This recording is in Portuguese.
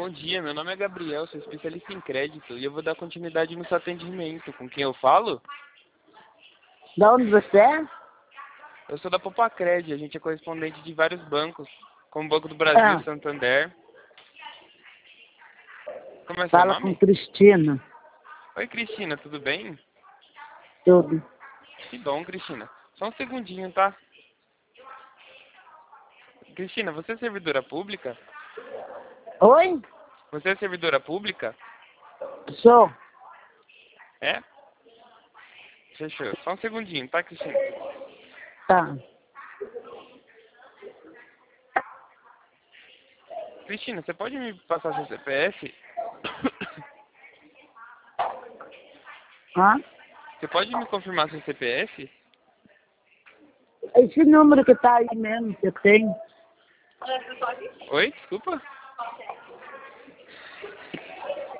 Bom dia, meu nome é Gabriel, sou especialista em crédito e eu vou dar continuidade no seu atendimento. Com quem eu falo? Da onde você é? Eu sou da Popacred, a gente é correspondente de vários bancos, como o Banco do Brasil, Santander. Como é seu Fala com nome? Cristina. Oi, Cristina, tudo bem? Tudo. Que bom, Cristina. Só um segundinho, tá? Cristina, você é servidora pública? Oi? Você é servidora pública? Sou. É? Fechou. Só um segundinho, tá, Cristina? Tá. Cristina, você pode me passar seu CPF? Hã? Você pode me confirmar seu CPF? Esse número que tá aí mesmo, que tem. Oi, desculpa?